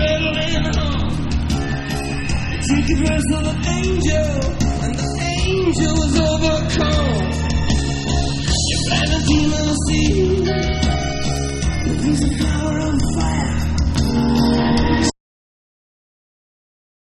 settling home. You take the dress of an angel, and the angel was overcome. You find a demon see, the piece of power on fire.